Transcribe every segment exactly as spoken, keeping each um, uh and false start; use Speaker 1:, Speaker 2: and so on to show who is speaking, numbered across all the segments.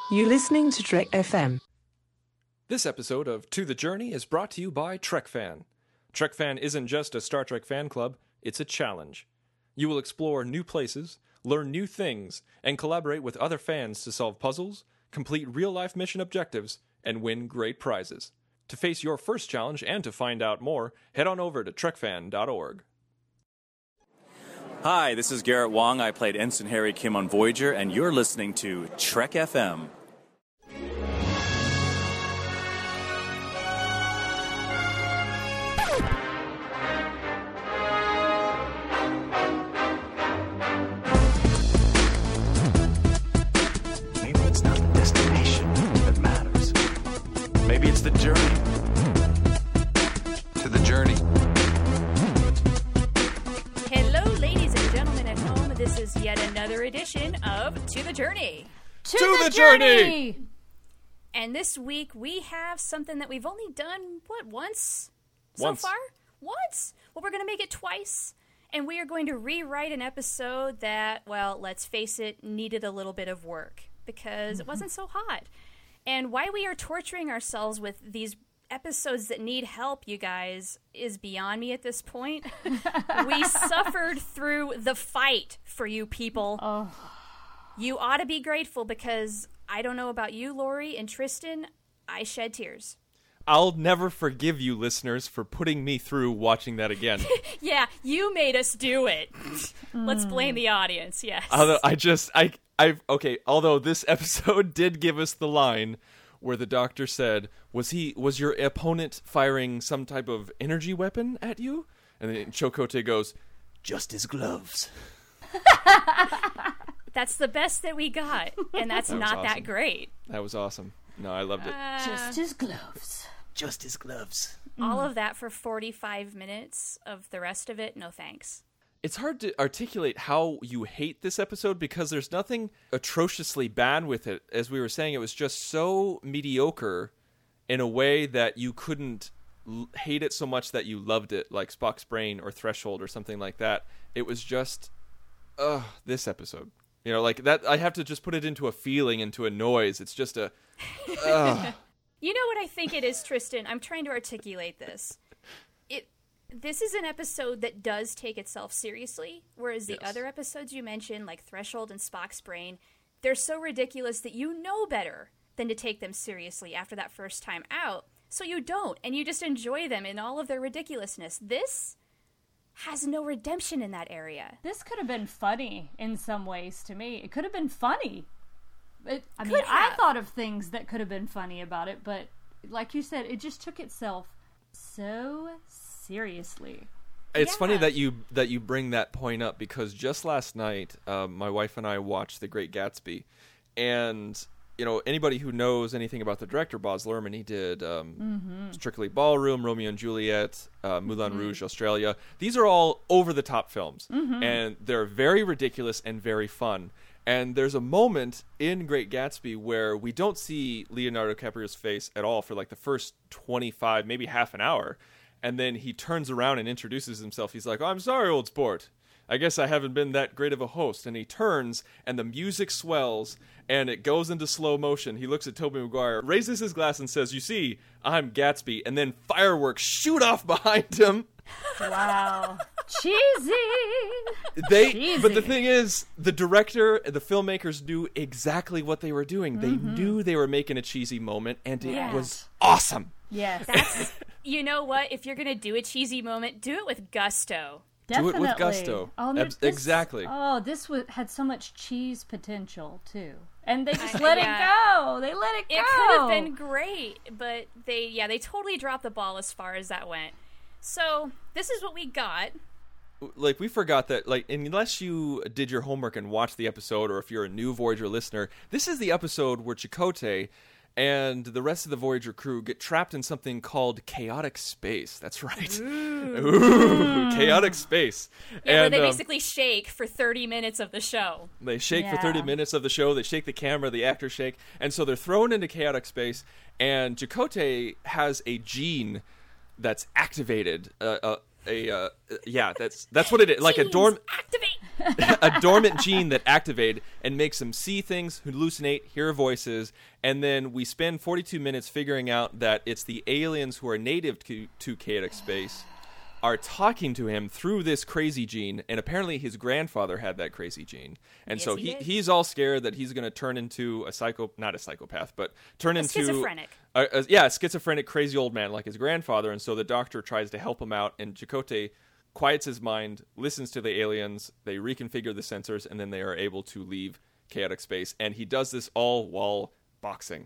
Speaker 1: You're listening to Trek F M.
Speaker 2: This episode of To the Journey is brought to you by TrekFan. TrekFan isn't just a Star Trek fan club, it's a challenge. You will explore new places, learn new things, and collaborate with other fans to solve puzzles, complete real-life mission objectives, and win great prizes. To face your first challenge and to find out more, head on over to trek fan dot org.
Speaker 3: Hi, this is Garrett Wong. I played Ensign Harry Kim on Voyager, and you're listening to Trek F M.
Speaker 4: Maybe it's not the destination that matters. Maybe it's the journey. To the journey.
Speaker 5: Hello, ladies and gentlemen at home. This is yet another edition of To the Journey.
Speaker 6: To,
Speaker 2: To
Speaker 6: the,
Speaker 2: the
Speaker 6: journey!
Speaker 2: journey!
Speaker 5: And this week we have something that we've only done, what, once? So
Speaker 2: Once.
Speaker 5: far? Once? Well, we're going to make it twice. And we are going to rewrite an episode that, well, let's face it, needed a little bit of work because it wasn't so hot. And why we are torturing ourselves with these episodes that need help, you guys, is beyond me at this point. We suffered through the fight for you people.
Speaker 6: Oh.
Speaker 5: You ought to be grateful because I don't know about you, Lori and Tristan, I shed tears.
Speaker 2: I'll never forgive you, listeners, for putting me through watching that again.
Speaker 5: Yeah, you made us do it. Let's blame the audience, yes.
Speaker 2: Although I just, I, I, okay, although this episode did give us the line where the doctor said, was he, was your opponent firing some type of energy weapon at you? And then Chakotay goes, just his gloves.
Speaker 5: That's the best that we got, and that's
Speaker 2: That was
Speaker 5: not that
Speaker 2: awesome.
Speaker 5: great.
Speaker 2: That was awesome. No, I loved it.
Speaker 5: Uh,
Speaker 6: Just his gloves.
Speaker 2: Just his gloves.
Speaker 5: all of that for forty-five minutes of the rest of it, no thanks.
Speaker 2: It's hard to articulate how you hate this episode because there's nothing atrociously bad with it. As we were saying, it was just so mediocre in a way that you couldn't l- hate it so much that you loved it, like Spock's Brain or Threshold or something like that. It was just, ugh, this episode. You know, like that, I have to just put it into a feeling, into a noise. It's just a, ugh.
Speaker 5: You know what I think it is, Tristan? I'm trying to articulate this. It This is an episode that does take itself seriously, whereas the
Speaker 2: Yes.
Speaker 5: other episodes you mentioned, like Threshold and Spock's Brain, they're so ridiculous that you know better than to take them seriously after that first time out. So you don't, and you just enjoy them in all of their ridiculousness. This has no redemption in that area.
Speaker 6: This could have been funny in some ways to me. It could have been funny. It, I mean,
Speaker 5: Could
Speaker 6: I
Speaker 5: have.
Speaker 6: thought of things that could have been funny about it, but like you said, it just took itself so seriously.
Speaker 2: It's
Speaker 5: Yeah.
Speaker 2: funny that you that you bring that point up because just last night, uh, my wife and I watched The Great Gatsby, and you know anybody who knows anything about the director Baz Luhrmann, he did um,
Speaker 6: Mm-hmm.
Speaker 2: Strictly Ballroom, Romeo and Juliet, uh, Moulin Rouge, Australia. These are all over the top films,
Speaker 6: Mm-hmm.
Speaker 2: and they're very ridiculous and very fun. And there's a moment in Great Gatsby where we don't see Leonardo DiCaprio's face at all for like the first twenty-five, maybe half an hour. And then he turns around and introduces himself. He's like, oh, I'm sorry, old sport. I guess I haven't been that great of a host. And he turns, and the music swells, and it goes into slow motion. He looks at Tobey Maguire, raises his glass, and says, you see, I'm Gatsby. And then fireworks shoot off behind him.
Speaker 6: Wow. Cheesy!
Speaker 2: They,
Speaker 6: Cheesy.
Speaker 2: but the thing is, the director, the filmmakers knew exactly what they were doing. They knew they were making a cheesy moment, and it
Speaker 6: Yes.
Speaker 2: was awesome.
Speaker 6: Yes.
Speaker 5: That's, you know what? If you're going to do a cheesy moment, do it with gusto.
Speaker 2: Do it with
Speaker 6: Definitely.
Speaker 2: gusto.
Speaker 6: Oh,
Speaker 2: Abs-
Speaker 6: this-
Speaker 2: exactly.
Speaker 6: Oh, this w- had so much cheese potential too, and they just
Speaker 5: I-
Speaker 6: let
Speaker 5: yeah.
Speaker 6: it go. They let it go.
Speaker 5: It could have been great, but they, yeah, they totally dropped the ball as far as that went. So, this is what we got.
Speaker 2: Like, we forgot that, like, unless you did your homework and watched the episode, or if you're a new Voyager listener, this is the episode where Chakotay and the rest of the Voyager crew get trapped in something called chaotic space. That's right. Ooh, chaotic space.
Speaker 5: Yeah, where
Speaker 2: and,
Speaker 5: they
Speaker 2: um,
Speaker 5: basically shake for thirty minutes of the show.
Speaker 2: They shake for
Speaker 6: Yeah.
Speaker 2: thirty minutes of the show. They shake the camera. The actors shake. And so they're thrown into chaotic space. And Chakotay has a gene that's activated. Uh, uh, a uh, yeah, that's that's what it is. Like a
Speaker 5: Genes,
Speaker 2: dorm.
Speaker 5: activate.
Speaker 2: a dormant gene that activated and makes him see things, hallucinate, hear voices, and then we spend forty-two minutes figuring out that it's the aliens who are native to, to chaotic space are talking to him through this crazy gene, and apparently his grandfather had that crazy gene. And
Speaker 5: Yes,
Speaker 2: so
Speaker 5: he
Speaker 2: he,
Speaker 5: did.
Speaker 2: he's all scared that he's going to turn into a psycho, not a psychopath, but turn
Speaker 5: A
Speaker 2: into
Speaker 5: schizophrenic.
Speaker 2: A, a, yeah, a schizophrenic crazy old man like his grandfather. And so the doctor tries to help him out, and Chakotay quiets his mind, listens to the aliens, they reconfigure the sensors, and then they are able to leave chaotic space. And he does this all while boxing.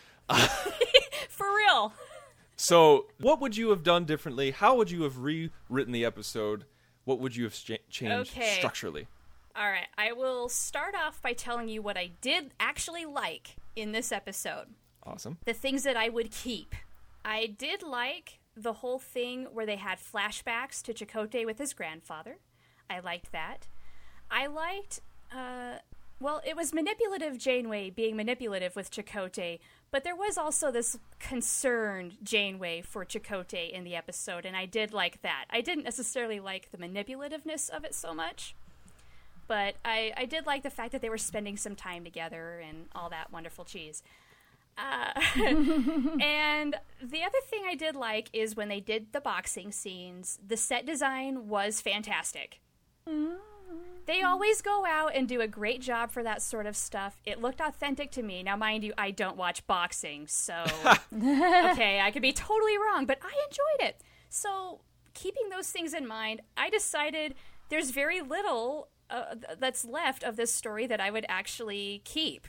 Speaker 5: For real.
Speaker 2: So, what would you have done differently? How would you have rewritten the episode? What would you have ch- changed
Speaker 5: Okay.
Speaker 2: structurally?
Speaker 5: All right, I will start off by telling you what I did actually like in this episode.
Speaker 2: Awesome.
Speaker 5: The things that I would keep. I did like the whole thing where they had flashbacks to Chakotay with his grandfather. I liked that. I liked, uh, well, it was manipulative Janeway being manipulative with Chakotay, but there was also this concerned Janeway for Chakotay in the episode, and I did like that. I didn't necessarily like the manipulativeness of it so much, but I, I did like the fact that they were spending some time together and all that wonderful cheese. Uh, and the other thing I did like is when they did the boxing scenes, the set design was fantastic. They always go out and do a great job for that sort of stuff. It looked authentic to me. Now, mind you, I don't watch boxing, so okay, I could be totally wrong, but I enjoyed it. So, keeping those things in mind, I decided there's very little uh, th- that's left of this story that I would actually keep.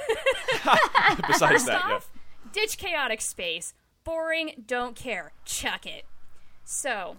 Speaker 2: Besides
Speaker 5: First
Speaker 2: that,
Speaker 5: off, ditch chaotic space. Boring, don't care. Chuck it. So,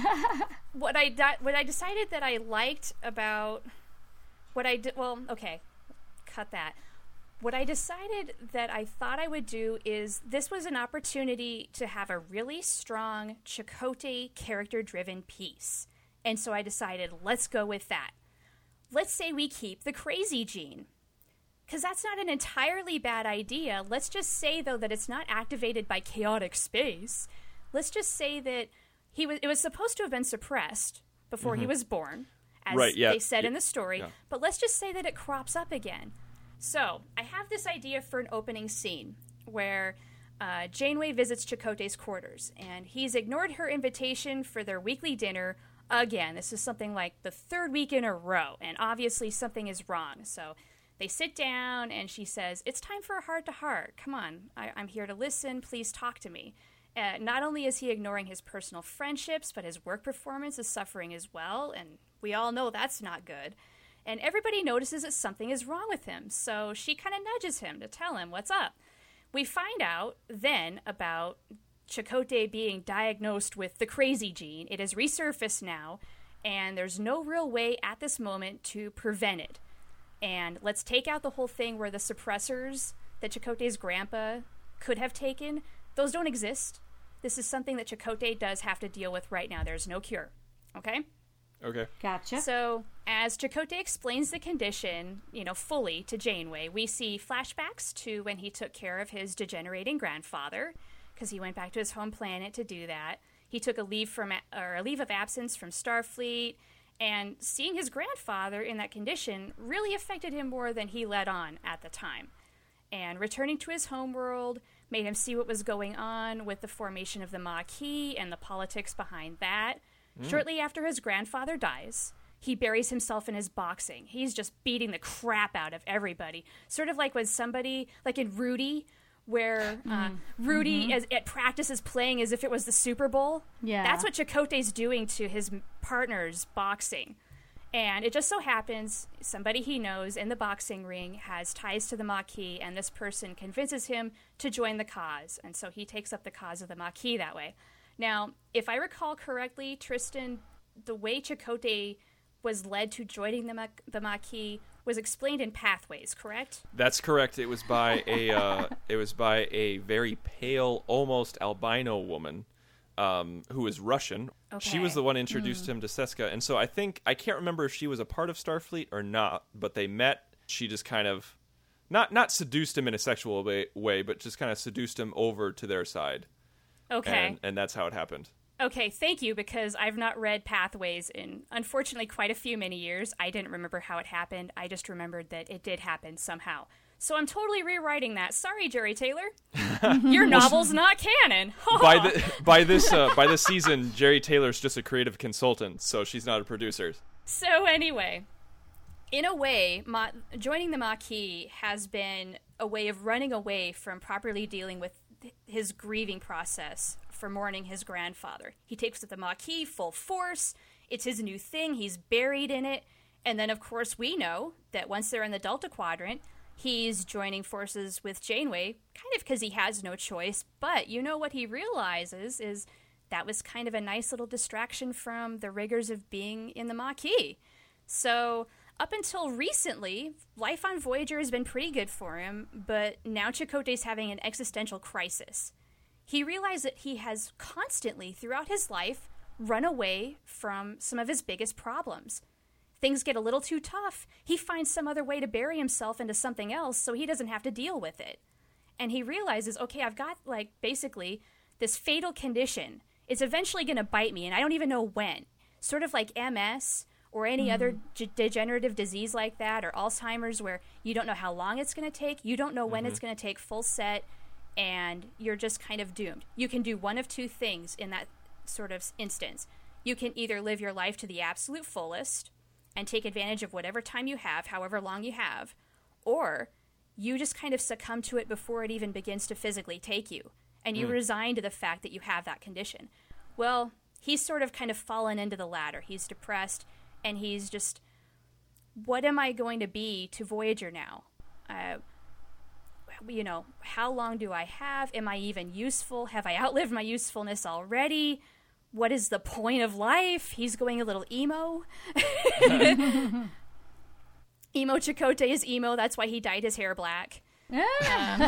Speaker 5: what I di- what I decided that I liked about what I did, well, okay, cut that. What I decided that I thought I would do is this was an opportunity to have a really strong Chakotay character-driven piece. And so I decided, let's go with that. Let's say we keep the crazy gene. Because that's not an entirely bad idea. Let's just say, though, that it's not activated by chaotic space. Let's just say that he was. It was supposed to have been suppressed before he was born, as
Speaker 2: Right, yeah.
Speaker 5: they said
Speaker 2: Yeah.
Speaker 5: in the story.
Speaker 2: Yeah.
Speaker 5: But let's just say that it crops up again. So I have this idea for an opening scene where uh, Janeway visits Chakotay's quarters, and he's ignored her invitation for their weekly dinner again. This is something like the third week in a row, and obviously something is wrong. So they sit down, and she says, "It's time for a heart-to-heart. Come on, I- I'm here to listen. Please talk to me." Uh, not only is he ignoring his personal friendships, but his work performance is suffering as well, and we all know that's not good. And everybody notices that something is wrong with him, so she kind of nudges him to tell him what's up. We find out then about Chakotay being diagnosed with the crazy gene. It has resurfaced now, and there's no real way at this moment to prevent it. And let's take out the whole thing where the suppressors that Chakotay's grandpa could have taken, those don't exist. This is something that Chakotay does have to deal with right now. There's no cure. Okay?
Speaker 2: Okay.
Speaker 6: Gotcha.
Speaker 5: So, as Chakotay explains the condition, you know, fully to Janeway, we see flashbacks to when he took care of his degenerating grandfather, because he went back to his home planet to do that. He took a leave from or a leave of absence from Starfleet, and seeing his grandfather in that condition really affected him more than he let on at the time. And returning to his homeworld made him see what was going on with the formation of the Maquis and the politics behind that. Mm. Shortly after his grandfather dies, he buries himself in his boxing. He's just beating the crap out of everybody. Sort of like when somebody, like in Rudy, where uh, Rudy
Speaker 6: Mm-hmm.
Speaker 5: as, at practice is playing as if it was the Super Bowl.
Speaker 6: Yeah.
Speaker 5: That's what Chakotay's doing to his partner's boxing. And it just so happens somebody he knows in the boxing ring has ties to the Maquis, and this person convinces him to join the cause. And so he takes up the cause of the Maquis that way. Now, if I recall correctly, Tristan, the way Chakotay was led to joining the, Ma- the Maquis was explained in Pathways, correct?
Speaker 2: That's correct. It was by a uh, it was by a very pale, almost albino woman um, who is Russian.
Speaker 5: Okay.
Speaker 2: She was the one who introduced him to Seska, and so I think I can't remember if she was a part of Starfleet or not, but they met. She just kind of not not seduced him in a sexual way, way but just kind of seduced him over to their side.
Speaker 5: Okay.
Speaker 2: And, and that's how it happened.
Speaker 5: Okay, thank you, because I've not read Pathways in, unfortunately, quite a few many years. I didn't remember how it happened. I just remembered that it did happen somehow. So I'm totally rewriting that. Sorry, Jerry Taylor. Your novel's not canon.
Speaker 2: by the by this uh, by this season, Jerry Taylor's just a creative consultant, so she's not a producer.
Speaker 5: So anyway, in a way, Ma- joining the Maquis has been a way of running away from properly dealing with his grieving process for mourning his grandfather. He takes the Maquis full force. It's his new thing. He's buried in it. And then, of course, we know that once they're in the Delta Quadrant, he's joining forces with Janeway, kind of because he has no choice. But you know what he realizes is that was kind of a nice little distraction from the rigors of being in the Maquis. So up until recently, life on Voyager has been pretty good for him, but now Chakotay's having an existential crisis. He realized that he has constantly, throughout his life, run away from some of his biggest problems. Things get a little too tough. He finds some other way to bury himself into something else so he doesn't have to deal with it. And he realizes, okay, I've got, like, basically this fatal condition. It's eventually going to bite me, and I don't even know when. Sort of like M S or any mm. other g- degenerative disease like that, or Alzheimer's, where you don't know how long it's going to take, you don't know when mm-hmm. it's going to take full set, and you're just kind of doomed. You can do one of two things in that sort of instance. You can either live your life to the absolute fullest and take advantage of whatever time you have, however long you have, or you just kind of succumb to it before it even begins to physically take you, and you mm. resign to the fact that you have that condition. Well, he's sort of kind of fallen into the latter. He's depressed, and he's just, what am I going to be to Voyager now? Uh, you know, how long do I have? Am I even useful? Have I outlived my usefulness already? What is the point of life? He's going a little emo. Emo Chakotay is emo. That's why he dyed his hair black. um,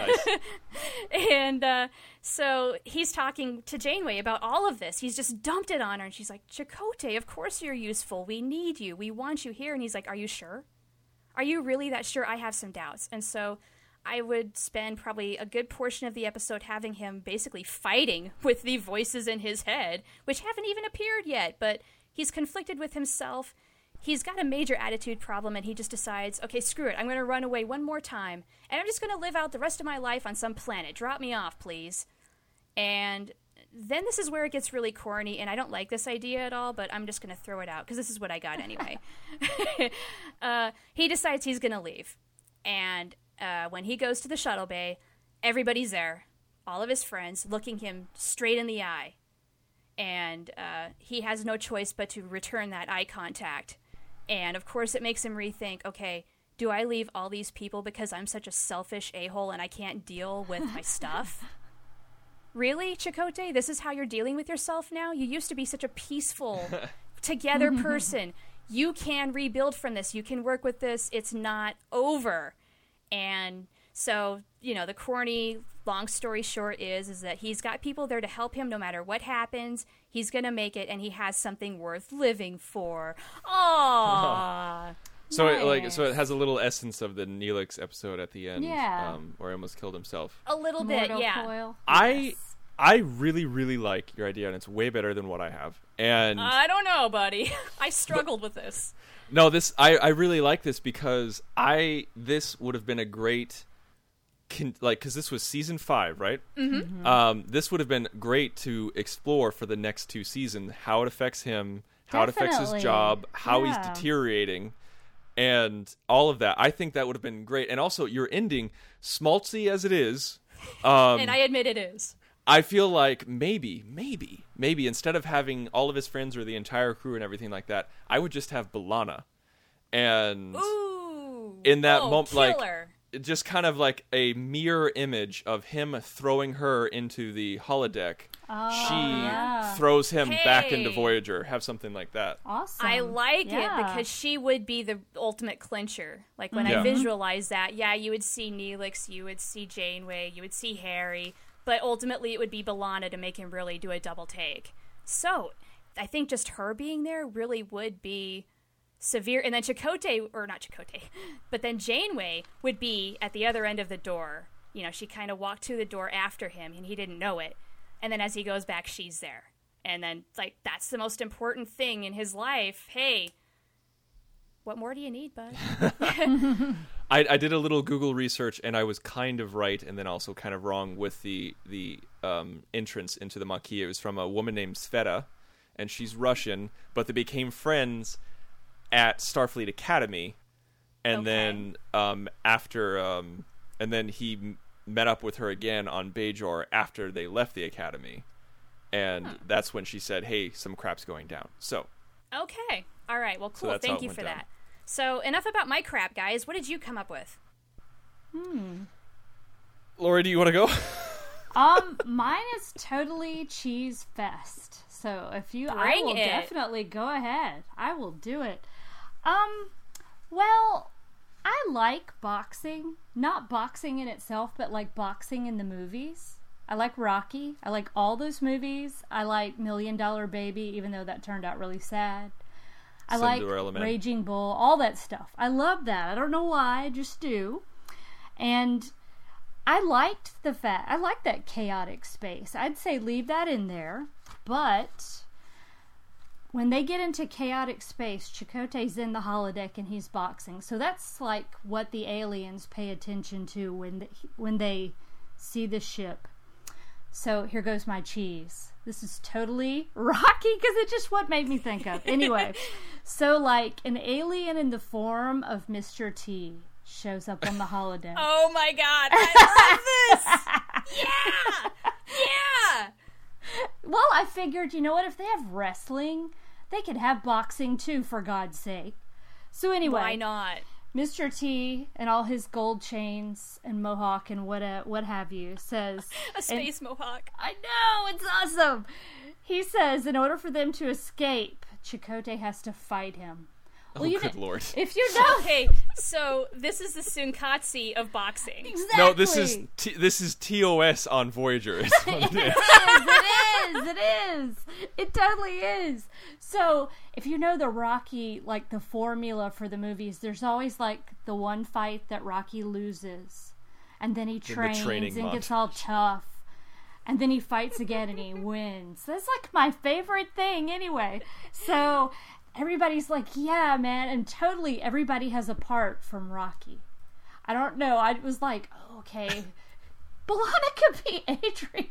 Speaker 5: and uh, so he's talking to Janeway about all of this. He's just dumped it on her, and she's like, Chakotay, of course you're useful. We need you. We want you here. And he's like, are you sure? Are you really that sure? I have some doubts. And so I would spend probably a good portion of the episode having him basically fighting with the voices in his head, which haven't even appeared yet, but he's conflicted with himself. He's got a major attitude problem, and he just decides, okay, screw it. I'm going to run away one more time, and I'm just going to live out the rest of my life on some planet. Drop me off, please. And then this is where it gets really corny, and I don't like this idea at all, but I'm just going to throw it out, because this is what I got anyway. uh, he decides he's going to leave, and Uh, when he goes to the shuttle bay, everybody's there, all of his friends, looking him straight in the eye. And uh, he has no choice but to return that eye contact. And, of course, it makes him rethink, okay, do I leave all these people because I'm such a selfish a-hole and I can't deal with my stuff? Really, Chakotay? This is how you're dealing with yourself now? You used to be such a peaceful, together person. You can rebuild from this. You can work with this. It's not over. And so, you know, the corny, long story short is, is that he's got people there to help him no matter what happens. He's going to make it, and he has something worth living for. Aww.
Speaker 2: So
Speaker 6: nice.
Speaker 2: it, like, so it has a little essence of the Neelix episode at the end,
Speaker 6: yeah.
Speaker 2: um, where he almost killed himself.
Speaker 5: A little bit,
Speaker 6: Mortal
Speaker 5: yeah.
Speaker 6: Coil.
Speaker 2: I
Speaker 6: Yes.
Speaker 2: I really, really like your idea, and it's way better than what I have. And
Speaker 5: I don't know, buddy. I struggled with this.
Speaker 2: No, this I, I really like this because I this would have been a great, con, like because this was season five, right? Mm-hmm. Um, this would have been great to explore for the next two seasons how it affects him, how
Speaker 6: Definitely.
Speaker 2: it affects his job, how
Speaker 6: Yeah.
Speaker 2: he's deteriorating, and all of that. I think that would have been great. And also, your ending, schmaltzy as it is, um,
Speaker 5: And I admit it is.
Speaker 2: I feel like maybe, maybe, maybe instead of having all of his friends or the entire crew and everything like that, I would just have B'Elanna. And
Speaker 5: Ooh.
Speaker 2: in that
Speaker 5: oh,
Speaker 2: moment, like,
Speaker 5: killer.
Speaker 2: just kind of like a mirror image of him throwing her into the holodeck.
Speaker 6: Oh,
Speaker 2: she
Speaker 6: yeah.
Speaker 2: throws him back into
Speaker 5: Hey.
Speaker 2: Voyager. Have something like that.
Speaker 6: Awesome.
Speaker 5: I like
Speaker 6: Yeah.
Speaker 5: it because she would be the ultimate clincher. Like, when
Speaker 2: Yeah.
Speaker 5: I visualize that, yeah, you would see Neelix, you would see Janeway, you would see Harry, but ultimately it would be B'Elanna to make him really do a double take. So, I think just her being there really would be severe. And then Chakotay, or not Chakotay, but then Janeway would be at the other end of the door. You know, she kind of walked to the door after him, and he didn't know it. And then as he goes back, she's there. And then, like, that's the most important thing in his life. Hey, what more do you need, bud?
Speaker 2: I, I did a little Google research, and I was kind of right and then also kind of wrong with the the um, entrance into the Maquis. It was from a woman named Sveta, and she's Russian, but they became friends at Starfleet Academy. And
Speaker 5: Okay.
Speaker 2: then um, after, um, and then he m- met up with her again on Bajor after they left the Academy. And
Speaker 5: Huh.
Speaker 2: that's when she said, hey, some crap's going down. So,
Speaker 5: Okay. All right. Well, cool.
Speaker 2: that's how
Speaker 5: Thank
Speaker 2: it
Speaker 5: you
Speaker 2: went
Speaker 5: for
Speaker 2: down.
Speaker 5: that. So, enough about my crap, guys. What did you come up with?
Speaker 2: Lori, do you want to go?
Speaker 6: Um, mine is totally cheese fest. So if you, I
Speaker 5: Bring
Speaker 6: will
Speaker 5: it.
Speaker 6: definitely go ahead. I will do it. Um, well, I like boxing. Not boxing in itself, but like boxing in the movies. I like Rocky. I like all those movies. I like Million Dollar Baby, even though that turned out really sad. I
Speaker 2: Cinderella
Speaker 6: like
Speaker 2: Man.
Speaker 6: Raging Bull, all that stuff. I love that. I don't know why, I just do. And I liked the fact, I like that chaotic space. I'd say leave that in there. But when they get into chaotic space, Chakotay's in the holodeck and he's boxing. So that's like what the aliens pay attention to when they, when they see the ship. So here goes my cheese. This is totally Rocky because it's just what made me think of. Anyway, so like an alien in the form of Mister T shows up on the holodeck.
Speaker 5: Oh my god, I love this! Yeah! Yeah!
Speaker 6: Well, I figured, you know what, if they have wrestling, they could have boxing too, for God's sake. So anyway,
Speaker 5: Why not?
Speaker 6: Mister T and all his gold chains and mohawk and what uh, what have you says,
Speaker 5: A space mohawk.
Speaker 6: I know, it's awesome. He says in order for them to escape, Chakotay has to fight him. Well,
Speaker 2: oh,
Speaker 6: you
Speaker 2: good
Speaker 6: know,
Speaker 2: lord.
Speaker 6: If you know,
Speaker 5: Okay, so this is the Sunkatse of boxing.
Speaker 6: exactly.
Speaker 2: No, this is T- this is T O S on Voyager. Is what it is.
Speaker 6: it is, it is. It totally is. So, if you know the Rocky, like the formula for the movies, there's always like the one fight that Rocky loses. And then he trains
Speaker 2: training
Speaker 6: and gets
Speaker 2: montage.
Speaker 6: all tough. And then he fights again and he wins. That's like my favorite thing anyway. So, everybody's like, yeah, man. And totally everybody has a part from Rocky. I don't know. I was like, oh, okay. B'Elanna could be Adrian.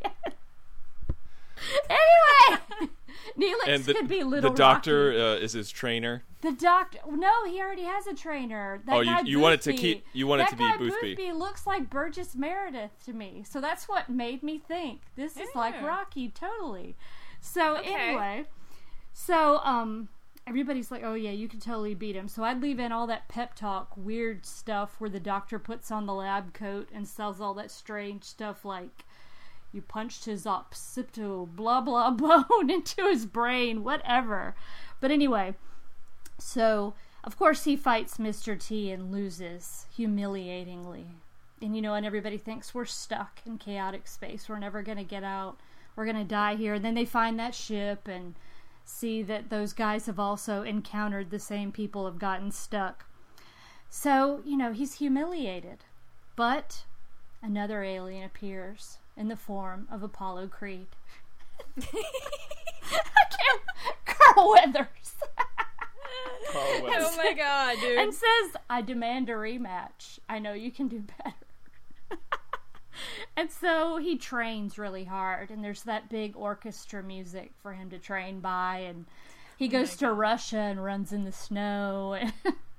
Speaker 6: Anyway, Neelix
Speaker 2: And the,
Speaker 6: could be Little
Speaker 2: the doctor
Speaker 6: Rocky.
Speaker 2: uh, is his trainer.
Speaker 6: The doctor. No, he already has a trainer. That
Speaker 2: Oh, you-
Speaker 6: guy
Speaker 2: you want it to
Speaker 6: Boothby-
Speaker 2: keep- you want it
Speaker 6: that
Speaker 2: to be
Speaker 6: guy
Speaker 2: Boothby.
Speaker 6: Boothby looks like Burgess Meredith to me. So that's what made me think this is like
Speaker 5: Yeah.
Speaker 6: Rocky totally. So
Speaker 5: Okay.
Speaker 6: anyway, so um. Everybody's like, oh yeah, you can totally beat him. So I'd leave in all that pep talk, weird stuff where the doctor puts on the lab coat and sells all that strange stuff like, you punched his occipital blah blah bone into his brain, whatever. But anyway, so of course he fights Mister T and loses humiliatingly. And you know, and everybody thinks we're stuck in chaotic space. We're never going to get out. We're going to die here. And then they find that ship and see that those guys have also encountered the same people, have gotten stuck. So, you know, he's humiliated. But another alien appears in the form of Apollo Creed. I can't. Carl Weathers.
Speaker 5: Oh my god, dude.
Speaker 6: And says, I demand a rematch. I know you can do better. And so he trains really hard, and there's that big orchestra music for him to train by, and he goes to Russia and runs in the snow. And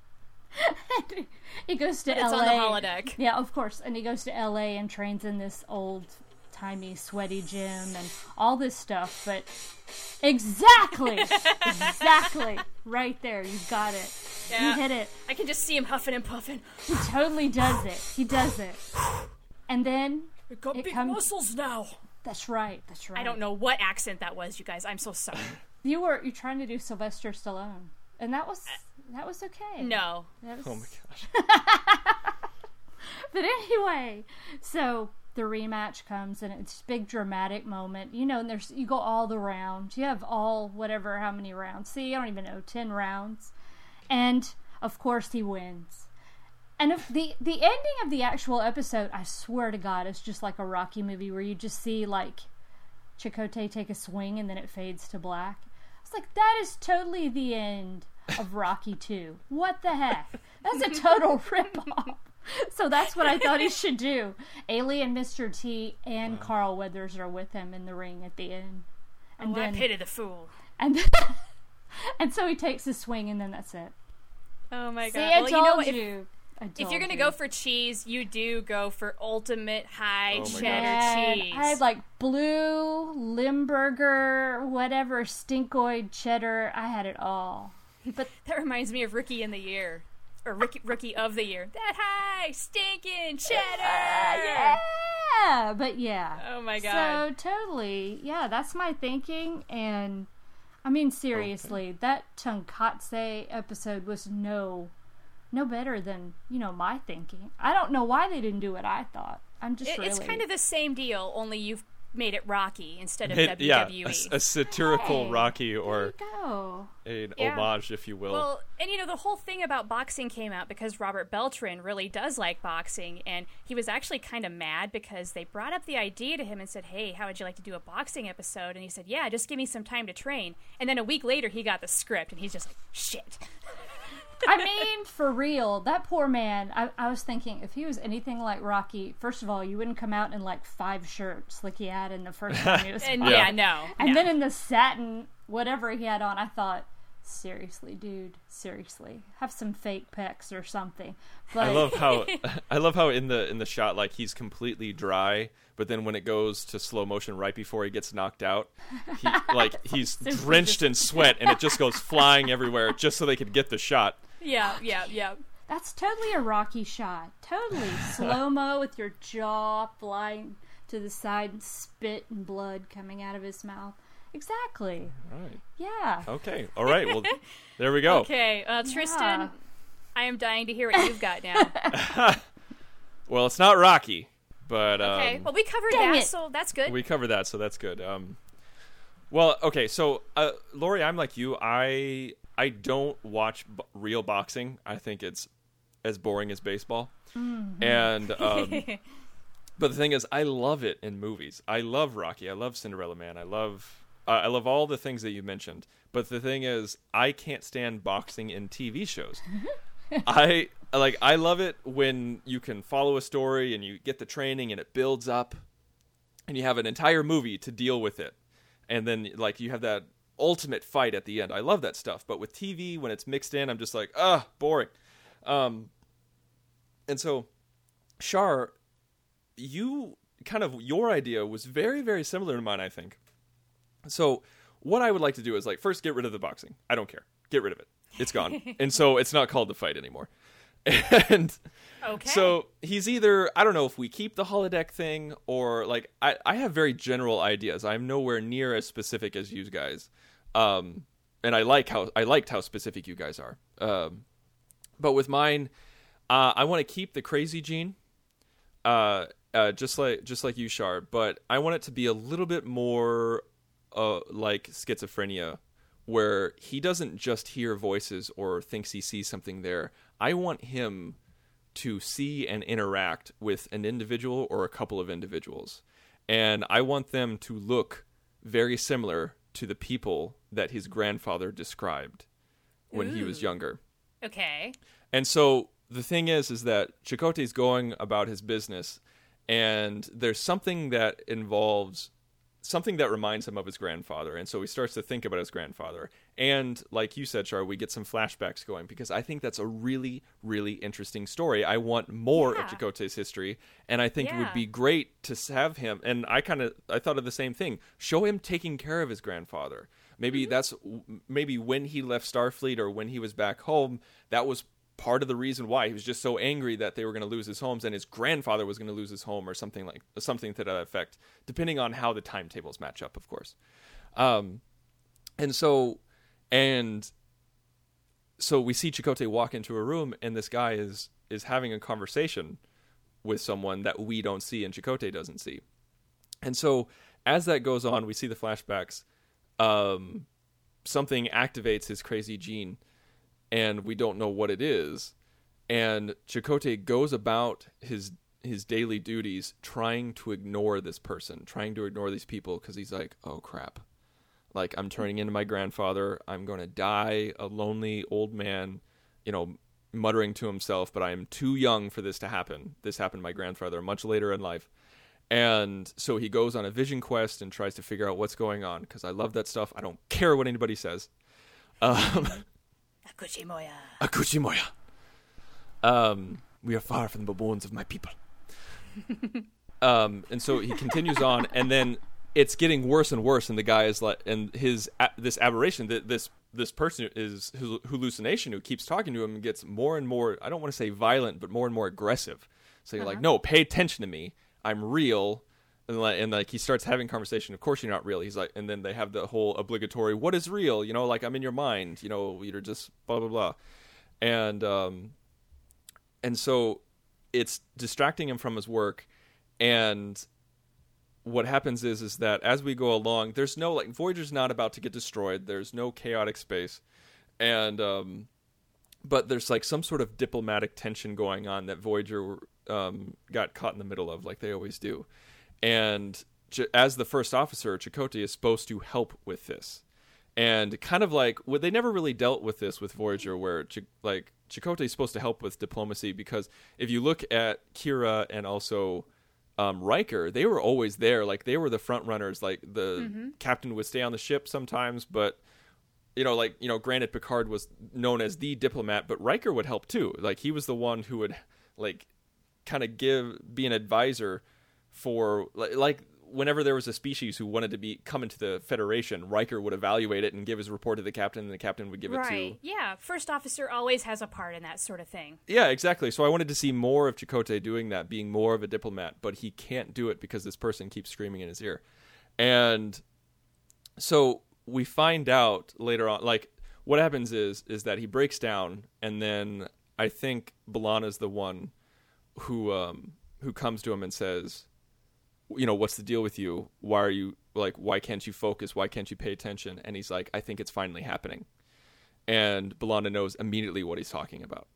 Speaker 6: he goes to
Speaker 5: But it's
Speaker 6: L A.
Speaker 5: on the holodeck.
Speaker 6: Yeah, of course. And he goes to L A and trains in this old timey sweaty gym and all this stuff. But exactly, exactly, right there, you got it.
Speaker 5: Yeah.
Speaker 6: You hit it.
Speaker 5: I can just see him huffing and puffing.
Speaker 6: He totally does it. He does it. And then
Speaker 5: We got
Speaker 6: It
Speaker 5: big
Speaker 6: comes-
Speaker 5: muscles now.
Speaker 6: that's right. That's right.
Speaker 5: I don't know what accent that was, you guys. I'm so sorry.
Speaker 6: You were you trying to do Sylvester Stallone, and that was that was okay.
Speaker 5: No.
Speaker 6: That was,
Speaker 2: Oh my gosh.
Speaker 6: But anyway, so the rematch comes, and it's a big dramatic moment. You know, and there's you go all the rounds. You have all whatever how many rounds. See, I don't even know, ten rounds, and of course he wins. And if the the ending of the actual episode, I swear to God, is just like a Rocky movie where you just see like Chakotay take a swing and then it fades to black. I was like, that is totally the end of Rocky two. What the heck? That's a total ripoff. So that's what I thought he should do. Alien Mister T and wow. Carl Weathers are with him in the ring at the end. And
Speaker 5: oh,
Speaker 6: then,
Speaker 5: I pity the fool.
Speaker 6: And and so he takes a swing and then that's it.
Speaker 5: Oh my
Speaker 6: See,
Speaker 5: god!
Speaker 6: I
Speaker 5: well,
Speaker 6: told
Speaker 5: you know what? If,
Speaker 6: you.
Speaker 5: if you're gonna
Speaker 6: you.
Speaker 5: go for cheese, you do go for ultimate high
Speaker 2: Oh my
Speaker 5: cheddar
Speaker 6: And
Speaker 5: cheese.
Speaker 6: I had like blue, Limburger, whatever, stinkoid cheddar. I had it all. But
Speaker 5: that reminds me of Rookie in the Year. Or Rookie, Rookie of the Year. That high, stinking cheddar!
Speaker 6: Uh, yeah! But yeah.
Speaker 5: Oh my god.
Speaker 6: So, totally. Yeah, that's my thinking. And, I mean, seriously, okay. that Tonkatse episode was no, no better than, you know, my thinking. I don't know why they didn't do what I thought. I'm just
Speaker 5: it,
Speaker 6: really...
Speaker 5: It's kind of the same deal, only you've made it Rocky instead of
Speaker 2: it,
Speaker 5: W W E.
Speaker 2: Yeah, a, a satirical
Speaker 6: hey,
Speaker 2: Rocky or
Speaker 6: go.
Speaker 2: an
Speaker 5: yeah.
Speaker 2: homage, if you will.
Speaker 5: Well, and you know, the whole thing about boxing came out because Robert Beltran really does like boxing, and he was actually kind of mad because they brought up the idea to him and said, hey, how would you like to do a boxing episode? And he said, yeah, just give me some time to train. And then a week later, he got the script, and he's just like, shit.
Speaker 6: I mean, for real, that poor man, I, I was thinking, if he was anything like Rocky, first of all, you wouldn't come out in like five shirts like he had in the first time he was
Speaker 5: and
Speaker 6: fighting.
Speaker 5: yeah, no.
Speaker 6: And
Speaker 5: no.
Speaker 6: then in the satin, whatever he had on, I thought, seriously, dude, seriously, have some fake pecs or something. But,
Speaker 2: I love how I love how in the in the shot, like, he's completely dry, but then when it goes to slow motion right before he gets knocked out, he like he's drenched in sweat and it just goes flying everywhere just so they could get the shot.
Speaker 5: Yeah, yeah, yeah.
Speaker 6: That's totally a Rocky shot. Totally. Slow-mo with your jaw flying to the side and spit and blood coming out of his mouth. Exactly.
Speaker 2: All right.
Speaker 6: Yeah.
Speaker 2: Okay. All right. Well, there we go.
Speaker 5: Okay. Uh, Tristan,
Speaker 6: Yeah.
Speaker 5: I am dying to hear what you've got now.
Speaker 2: Well, it's not Rocky, but um,
Speaker 5: Okay. Well, we covered
Speaker 6: Dang
Speaker 5: that,
Speaker 6: it.
Speaker 5: so that's good.
Speaker 2: we covered that, so that's good. Um, well, okay. So, uh, Lori, I'm like you. I I don't watch b- real boxing. I think it's as boring as baseball. Mm-hmm. And um, but the thing is, I love it in movies. I love Rocky. I love Cinderella Man. I love uh, I love all the things that you mentioned. But the thing is, I can't stand boxing in T V shows. I like I love it when you can follow a story and you get the training and it builds up, and you have an entire movie to deal with it, and then like you have that ultimate fight at the end. I love that stuff. But with T V, when it's mixed in, I'm just like, ah, boring. Um, and so, Shar, you kind of, your idea was very, very similar to mine, I think. So what I would like to do is like, first get rid of the boxing. I don't care. Get rid of it. It's gone. And so it's not called The Fight anymore. And
Speaker 5: okay.
Speaker 2: so he's either, I don't know if we keep the holodeck thing or like, I, I have very general ideas. I'm nowhere near as specific as you guys. Um, and I like how, I liked how specific you guys are. Um, but with mine, uh, I want to keep the crazy gene, uh, uh, just like, just like you, Shar, but I want it to be a little bit more, uh, like schizophrenia, where he doesn't just hear voices or thinks he sees something there. I want him to see and interact with an individual or a couple of individuals. And I want them to look very similar to the people that his grandfather described when
Speaker 5: Ooh.
Speaker 2: he was younger.
Speaker 5: Okay.
Speaker 2: And so the thing is, is that Chakotay's going about his business, and there's something that involves something that reminds him of his grandfather. And so he starts to think about his grandfather. And like you said, Char, we get some flashbacks going because I think that's a really, really interesting story. I want more
Speaker 5: Yeah.
Speaker 2: of Chakotay's history. And I think it would
Speaker 5: Yeah.
Speaker 2: be great to have him. And I kind of, I thought of the same thing. Show him taking care of his grandfather. Maybe that's, maybe when he left Starfleet or when he was back home, that was part of the reason why he was just so angry that they were going to lose his homes and his grandfather was going to lose his home or something like something to that effect, depending on how the timetables match up, of course. Um, and so, and so we see Chakotay walk into a room and this guy is, is having a conversation with someone that we don't see and Chakotay doesn't see. And so as that goes on, we see the flashbacks. Um, something activates his crazy gene and we don't know what it is. And Chakotay goes about his his daily duties trying to ignore this person, trying to ignore these people, because he's like, oh crap, like I'm turning into my grandfather, I'm going to die a lonely old man, you know, muttering to himself, but I am too young for this to happen. This happened to my grandfather much later in life. And so he goes on a vision quest and tries to figure out what's going on, because I love that stuff. I don't care what anybody says. Um,
Speaker 5: Akuchimoya.
Speaker 2: Akuchimoya. Um, we are far from the bones of my people. um, and so he continues on, and then it's getting worse and worse. And the guy is like, and his this aberration, that this this person is his hallucination who keeps talking to him gets more and more. I don't want to say violent, but more and more aggressive. So you're uh-huh. like, no, pay attention to me. I'm real. And like, and like he starts having conversation. Of course you're not real. He's like, and then they have the whole obligatory, what is real? You know, like I'm in your mind. You know, you're just blah blah blah. And um, and so it's distracting him from his work. And what happens is is that as we go along, there's no like Voyager's not about to get destroyed. There's no chaotic space, and um, but there's like some sort of diplomatic tension going on that Voyager um got caught in the middle of, like they always do. And Ch- as the first officer, Chakotay is supposed to help with this. And kind of like, well, they never really dealt with this with Voyager, where Ch- like Chakotay is supposed to help with diplomacy, because if you look at Kira and also um, Riker, they were always there. Like they were the front runners. Like the mm-hmm. captain would stay on the ship sometimes, but you know, like, you know, granted Picard was known as the diplomat, but Riker would help too. Like he was the one who would like kind of give, be an advisor for like, like whenever there was a species who wanted to be come into the Federation, Riker would evaluate it and give his report to the captain, and the captain would give
Speaker 5: right.
Speaker 2: it to...
Speaker 5: Yeah, first officer always has a part in that sort of thing.
Speaker 2: Yeah, exactly. So I wanted to see more of Chakotay doing that, being more of a diplomat, but he can't do it because this person keeps screaming in his ear. And so we find out later on, like, what happens is is that he breaks down, and then I think B'Elanna's the one who um, who comes to him and says, you know, what's the deal with you? Why are you, like, why can't you focus? Why can't you pay attention? And he's like, I think it's finally happening. And B'Elanna knows immediately what he's talking about.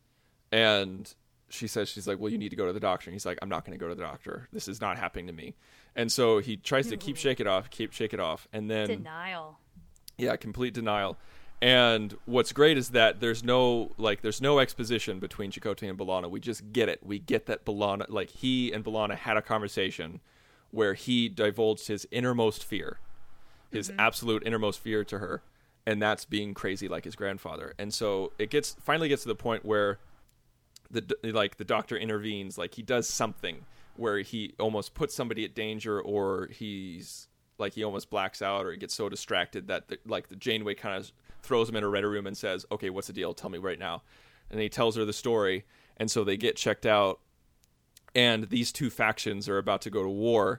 Speaker 2: And she says, she's like, well, you need to go to the doctor. And he's like, I'm not going to go to the doctor. This is not happening to me. And so he tries to keep shake it off, keep shake it off. And then...
Speaker 5: Denial.
Speaker 2: Yeah, complete denial. And what's great is that there's no like there's no exposition between Chakotay and B'Elanna. We just get it. We get that B'Elanna, like he and B'Elanna had a conversation where he divulged his innermost fear, his mm-hmm. absolute innermost fear to her, and that's being crazy like his grandfather. And so it gets finally gets to the point where the like the doctor intervenes, like he does something where he almost puts somebody at danger, or he's like he almost blacks out, or he gets so distracted that the, like the Janeway kind of throws him in a red room and says, okay, what's the deal? Tell me right now. And he tells her the story. And so they get checked out, and these two factions are about to go to war.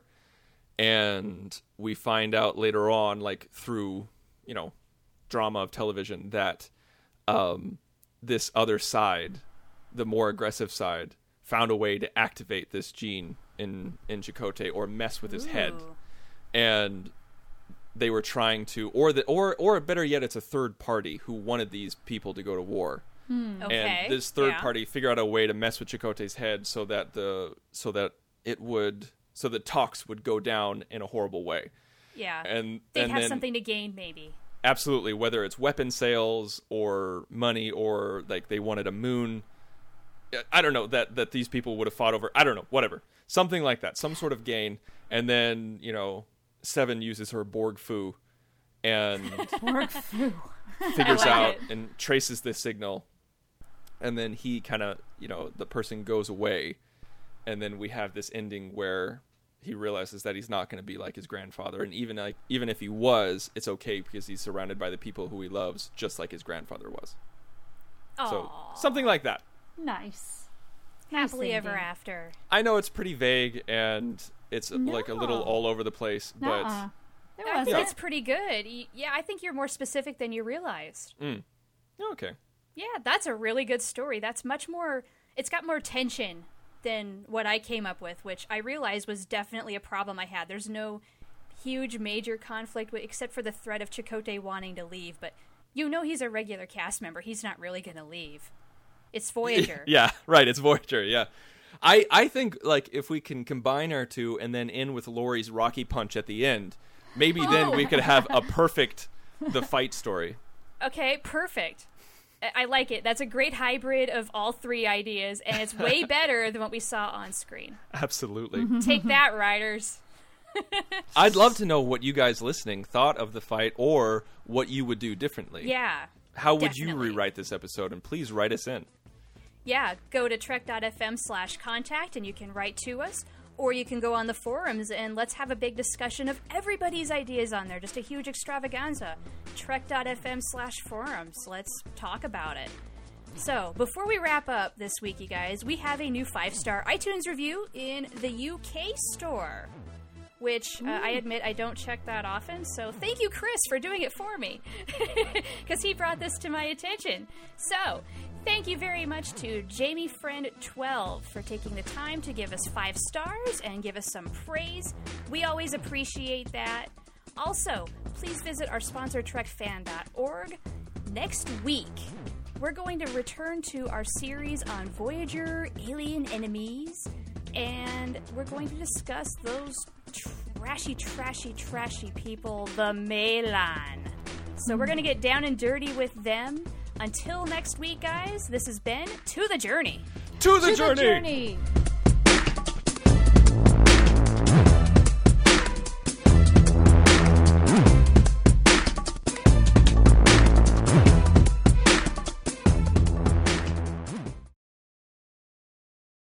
Speaker 2: And we find out later on, like through, you know, drama of television, that um, this other side, the more aggressive side, found a way to activate this gene in, in Chakotay, or mess with his Ooh. head. And they were trying to, or the, or or better yet, it's a third party who wanted these people to go to war.
Speaker 5: Hmm. Okay.
Speaker 2: And this third
Speaker 5: yeah.
Speaker 2: party figured out a way to mess with Chakotay's head so that the so that it would so that talks would go down in a horrible way.
Speaker 5: Yeah.
Speaker 2: And
Speaker 5: they'd
Speaker 2: and
Speaker 5: have
Speaker 2: then,
Speaker 5: something to gain, maybe.
Speaker 2: Absolutely, whether it's weapon sales or money, or like they wanted a moon. I don't know, that that these people would have fought over. I don't know, whatever, something like that, some sort of gain. And then, you know, Seven uses her Borg Fu and
Speaker 6: Borg Fu.
Speaker 2: figures
Speaker 5: like
Speaker 2: out
Speaker 5: it.
Speaker 2: and traces this signal, and then he kind of, you know, the person goes away, and then we have this ending where he realizes that he's not going to be like his grandfather, and even like even if he was, it's okay because he's surrounded by the people who he loves, just like his grandfather was.
Speaker 5: Aww.
Speaker 2: So something like that.
Speaker 6: Nice.
Speaker 5: Happily
Speaker 6: nice
Speaker 5: ever
Speaker 6: ending.
Speaker 5: after.
Speaker 2: I know it's pretty vague and it's
Speaker 6: No.
Speaker 2: like a little all over the place, but
Speaker 6: Nuh-uh. There
Speaker 5: I think
Speaker 6: wasn't.
Speaker 5: it's pretty good. Y- Yeah, I think you're more specific than you realized.
Speaker 2: mm. okay.
Speaker 5: Yeah, that's a really good story. That's much more, it's got more tension than what I came up with, which I realized was definitely a problem I had. There's no huge major conflict with, except for the threat of Chakotay wanting to leave, but you know he's a regular cast member. He's not really going to leave. It's Voyager.
Speaker 2: Yeah, right. It's Voyager. Yeah. I, I think like if we can combine our two and then end with Lori's Rocky Punch at the end, maybe oh. then we could have a perfect the fight story.
Speaker 5: Okay, perfect. I like it. That's a great hybrid of all three ideas, and it's way better than what we saw on screen.
Speaker 2: Absolutely.
Speaker 5: Take that, writers.
Speaker 2: I'd love to know what you guys listening thought of the fight or what you would do differently.
Speaker 5: Yeah.
Speaker 2: How would
Speaker 5: definitely.
Speaker 2: you rewrite this episode? And please write us in.
Speaker 5: Yeah, go to trek.fm slash contact and you can write to us. Or you can go on the forums and let's have a big discussion of everybody's ideas on there. Just a huge extravaganza. Trek.fm slash forums. Let's talk about it. So, before we wrap up this week, you guys, we have a new five-star iTunes review in the U K store. Which, uh, I admit, I don't check that often. So, thank you, Chris, for doing it for me. Because he brought this to my attention. So, thank you very much to Jamie Friend twelve for taking the time to give us five stars and give us some praise. We always appreciate that. Also, please visit our sponsor, trek fan dot org. Next week, we're going to return to our series on Voyager alien enemies, and we're going to discuss those trashy, trashy, trashy people, the Melan. So we're going to get down and dirty with them. Until next week, guys, this has been To the Journey.
Speaker 2: To the
Speaker 6: to
Speaker 2: Journey!
Speaker 6: The journey.